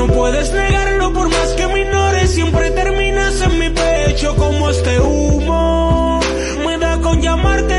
no puedes negarlo por más que me ignores. Siempre terminas en mi pecho como este humo. Me da con llamarte